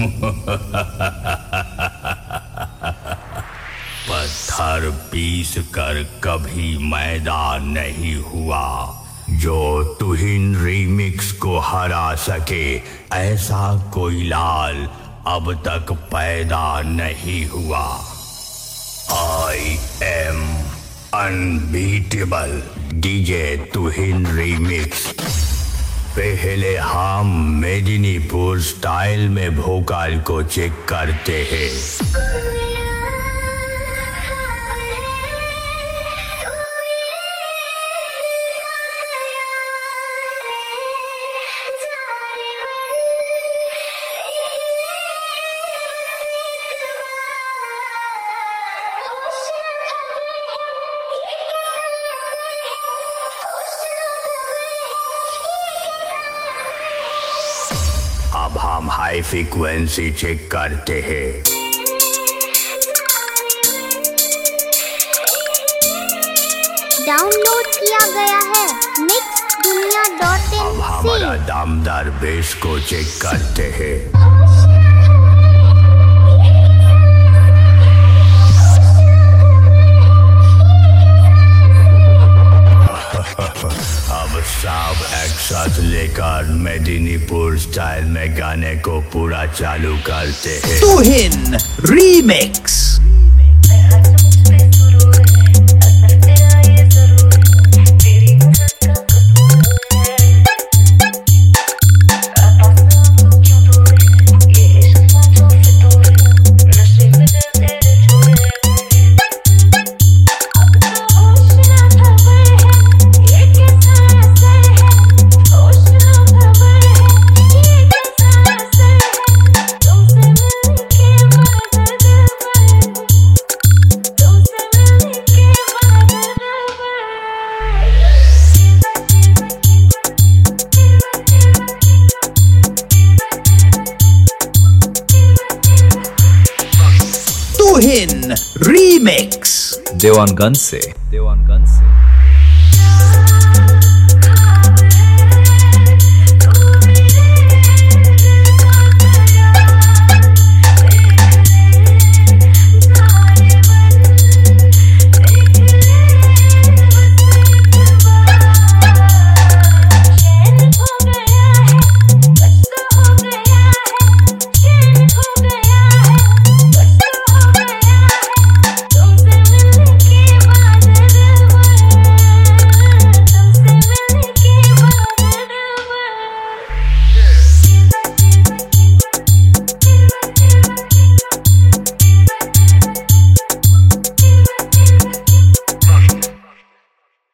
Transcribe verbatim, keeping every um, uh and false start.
पत्थर पीस कर कभी मैदान नहीं हुआ जो तुहिन रीमिक्स को हरा सके, ऐसा कोई लाल अब तक पैदा नहीं हुआ। I am unbeatable DJ Tuhin remix. पहले हम मेदिनीपुर स्टाइल में वोकल को चेक करते हैं। अब हम हाई फ्रीक्वेंसी चेक करते हैं। डाउनलोड किया गया है मिक्स दुनिया डॉट इन। अब हमारा दमदार बेस को चेक करते हैं। अब सब एक साथ लेकर मेदिनीपुर स्टाइल में गाने को पूरा चालू करते हैं। तुहिन रीमिक्स। तुहिन रीमिक्स। देवानगंज से देवानगंज से